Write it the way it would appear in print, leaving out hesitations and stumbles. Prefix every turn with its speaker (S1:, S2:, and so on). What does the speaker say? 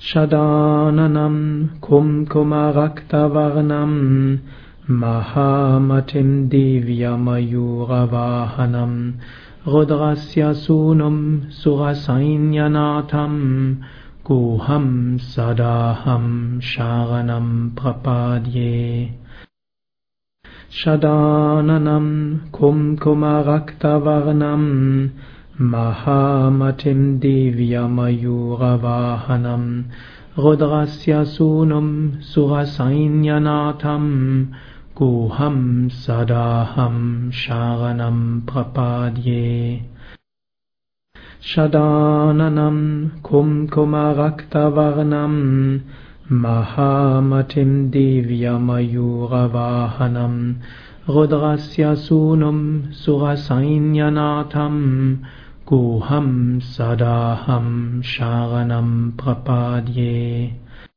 S1: Shadananam kumkumaraktavarnam mahamatim divyamayuravahanam rudrasya sunum surasainyanatham guham sadaham sharanam prapadye. Shadananam kumkumaraktavarnam mahamatim divyamayuravahanam rudrasya sunum surasainyanatham guham sadaham sharanam prapadye. Shadananam kumkumaraktavarnam mahamatim divyamayuravahanam rudrasya sunum surasainyanatham guham sadaham sharanam prapadye.